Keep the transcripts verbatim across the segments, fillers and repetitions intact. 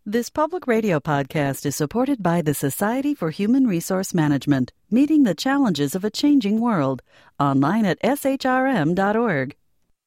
This public radio podcast is supported by the Society for Human Resource Management, meeting the challenges of a changing world. Online at s h r m dot org.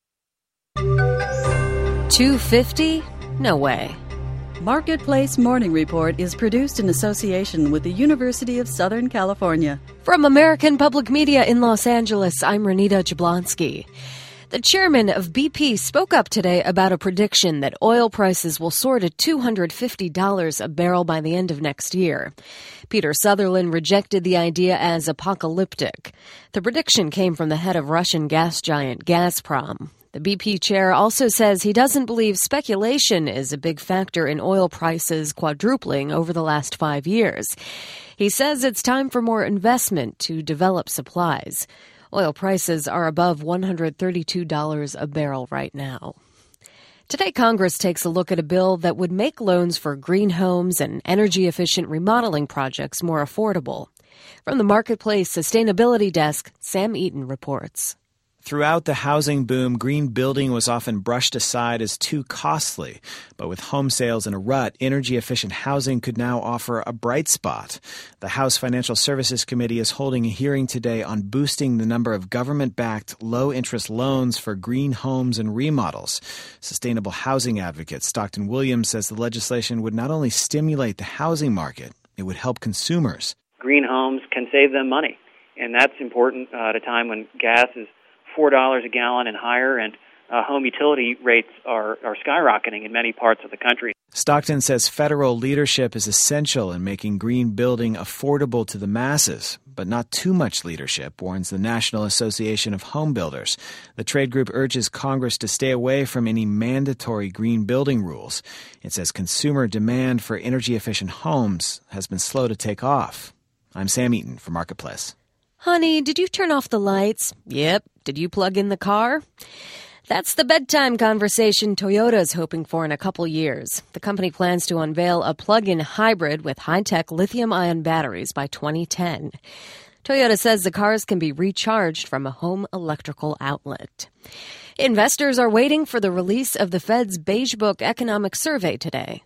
two fifty? No way. Marketplace Morning Report is produced in association with the University of Southern California. From American Public Media in Los Angeles, I'm Renita Jablonski. The chairman of B P spoke up today about a prediction that oil prices will soar to two hundred fifty dollars a barrel by the end of next year. Peter Sutherland rejected the idea as apocalyptic. The prediction came from the head of Russian gas giant Gazprom. The B P chair also says he doesn't believe speculation is a big factor in oil prices quadrupling over the last five years. He says it's time for more investment to develop supplies. Oil prices are above one hundred thirty-two dollars a barrel right now. Today, Congress takes a look at a bill that would make loans for green homes and energy-efficient remodeling projects more affordable. From the Marketplace Sustainability Desk, Sam Eaton reports. Throughout the housing boom, green building was often brushed aside as too costly. But with home sales in a rut, energy-efficient housing could now offer a bright spot. The House Financial Services Committee is holding a hearing today on boosting the number of government-backed low-interest loans for green homes and remodels. Sustainable housing advocate Stockton Williams says the legislation would not only stimulate the housing market, it would help consumers. Green homes can save them money, and that's important uh, at a time when gas is four dollars a gallon and higher, and uh, home utility rates are, are skyrocketing in many parts of the country. Stockton says federal leadership is essential in making green building affordable to the masses, but not too much leadership, warns the National Association of Home Builders. The trade group urges Congress to stay away from any mandatory green building rules. It says consumer demand for energy-efficient homes has been slow to take off. I'm Sam Eaton for Marketplace. Honey, did you turn off the lights? Yep. Did you plug in the car? That's the bedtime conversation Toyota's hoping for in a couple years. The company plans to unveil a plug-in hybrid with high-tech lithium-ion batteries by twenty ten. Toyota says the cars can be recharged from a home electrical outlet. Investors are waiting for the release of the Fed's Beige Book economic survey today.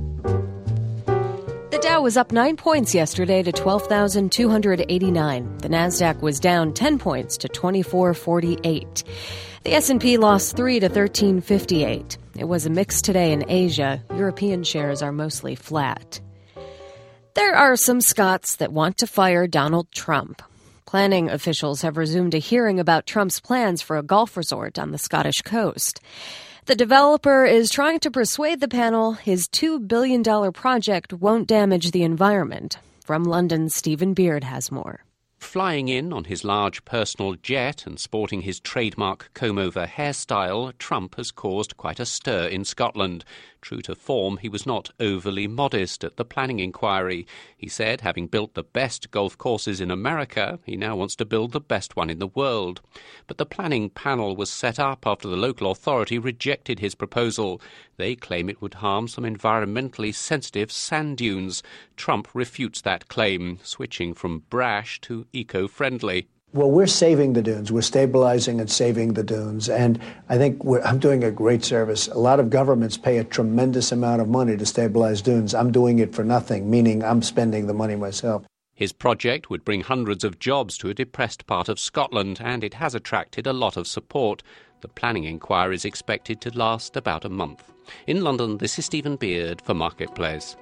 The Dow was up nine points yesterday to twelve thousand two hundred eighty-nine. The Nasdaq was down ten points to twenty-four forty-eight. The S and P lost three to thirteen fifty-eight. It was a mix today in Asia. European shares are mostly flat. There are some Scots that want to fire Donald Trump. Planning officials have resumed a hearing about Trump's plans for a golf resort on the Scottish coast. The developer is trying to persuade the panel his two billion dollars project won't damage the environment. From London, Stephen Beard has more. Flying in on his large personal jet and sporting his trademark comb-over hairstyle, Trump has caused quite a stir in Scotland. True to form, he was not overly modest at the planning inquiry. He said, having built the best golf courses in America, he now wants to build the best one in the world. But the planning panel was set up after the local authority rejected his proposal. They claim it would harm some environmentally sensitive sand dunes. Trump refutes that claim, switching from brash to eco-friendly. Well, we're saving the dunes. We're stabilizing and saving the dunes. And I think we're, I'm doing a great service. A lot of governments pay a tremendous amount of money to stabilize dunes. I'm doing it for nothing, meaning I'm spending the money myself. His project would bring hundreds of jobs to a depressed part of Scotland, and it has attracted a lot of support. The planning inquiry is expected to last about a month. In London, this is Stephen Beard for Marketplace.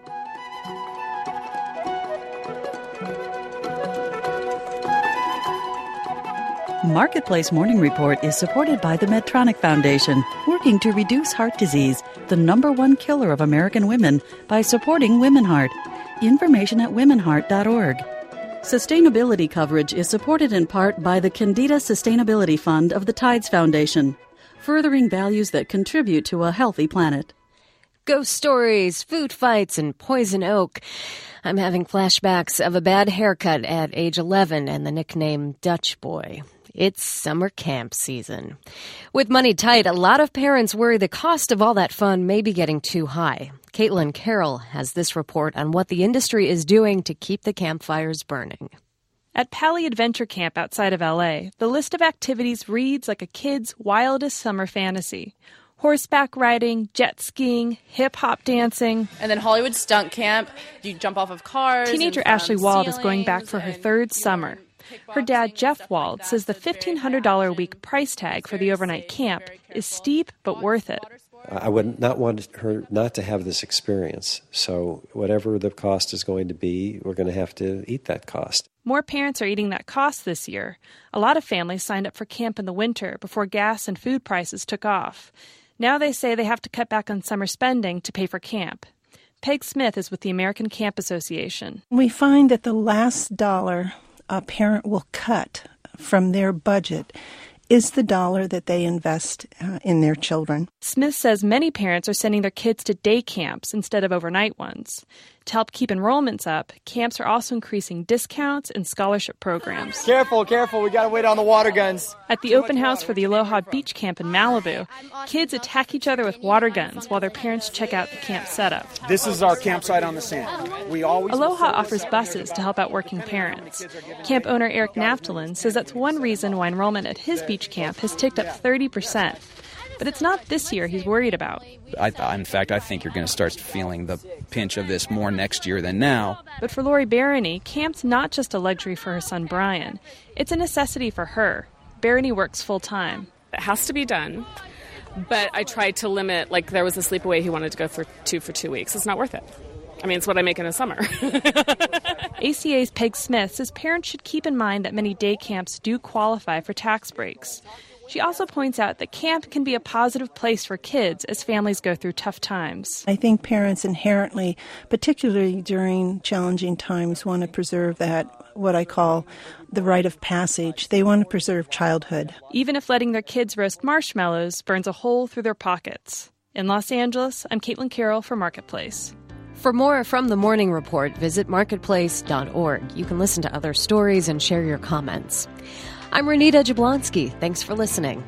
Marketplace Morning Report is supported by the Medtronic Foundation, working to reduce heart disease, the number one killer of American women, by supporting Women Heart. Information at women heart dot org. Sustainability coverage is supported in part by the Candida Sustainability Fund of the Tides Foundation, furthering values that contribute to a healthy planet. Ghost stories, food fights, and poison oak. I'm having flashbacks of a bad haircut at age eleven and the nickname Dutch Boy. It's summer camp season. With money tight, a lot of parents worry the cost of all that fun may be getting too high. Caitlin Carroll has this report on what the industry is doing to keep the campfires burning. At Pali Adventure Camp outside of L A, the list of activities reads like a kid's wildest summer fantasy. Horseback riding, jet skiing, hip-hop dancing. And then Hollywood Stunt Camp, you jump off of cars. Teenager Ashley Wald is going back for her third summer. Her dad, Jeff Wald, says the fifteen hundred dollars a week price tag for the overnight camp is steep but worth it. I would not want her not to have this experience. So whatever the cost is going to be, we're going to have to eat that cost. More parents are eating that cost this year. A lot of families signed up for camp in the winter before gas and food prices took off. Now they say they have to cut back on summer spending to pay for camp. Peg Smith is with the American Camp Association. We find that the last dollar a parent will cut from their budget is the dollar that they invest uh, in their children. Smith says many parents are sending their kids to day camps instead of overnight ones. To help keep enrollments up, camps are also increasing discounts and scholarship programs. Careful, careful, we gotta wait on the water guns. At the open house for the Aloha Beach Camp in Malibu, kids attack each other with water guns while their parents check out the camp setup. This is our campsite on the sand. We always Aloha offers buses to help out working parents. Camp owner Eric Naftalin says that's one reason why enrollment at his beach camp has ticked up thirty percent. But it's not this year he's worried about. I, in fact, I think you're going to start feeling the pinch of this more next year than now. But for Lori Barony, camp's not just a luxury for her son Brian. It's a necessity for her. Barony works full-time. It has to be done. But I tried to limit, like there was a sleepaway he wanted to go for two for two weeks. It's not worth it. I mean, it's what I make in a summer. A C A's Peg Smith says parents should keep in mind that many day camps do qualify for tax breaks. She also points out that camp can be a positive place for kids as families go through tough times. I think parents inherently, particularly during challenging times, want to preserve that, what I call the rite of passage. They want to preserve childhood. Even if letting their kids roast marshmallows burns a hole through their pockets. In Los Angeles, I'm Caitlin Carroll for Marketplace. For more from the Morning Report, visit marketplace dot org. You can listen to other stories and share your comments. I'm Renita Jablonski. Thanks for listening.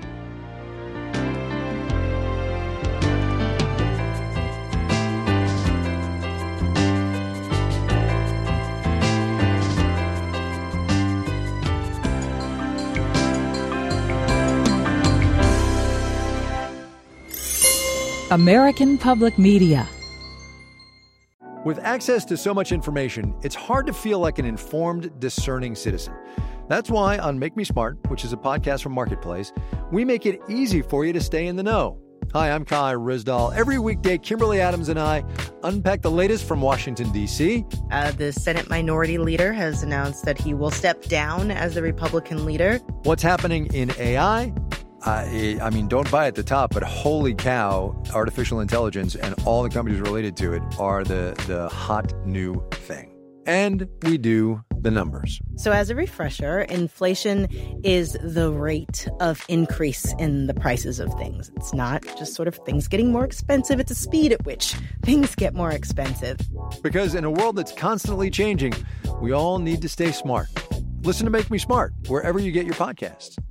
American Public Media. With access to so much information, it's hard to feel like an informed, discerning citizen. That's why on Make Me Smart, which is a podcast from Marketplace, we make it easy for you to stay in the know. Hi, I'm Kai Rizdal. Every weekday, Kimberly Adams and I unpack the latest from Washington, D C Uh, the Senate Minority Leader has announced that he will step down as the Republican leader. What's happening in A I? Uh, I mean, don't buy at the top, but holy cow, artificial intelligence and all the companies related to it are the, the hot new thing. And we do the numbers. So as a refresher, inflation is the rate of increase in the prices of things. It's not just sort of things getting more expensive. It's the speed at which things get more expensive. Because in a world that's constantly changing, we all need to stay smart. Listen to Make Me Smart wherever you get your podcasts.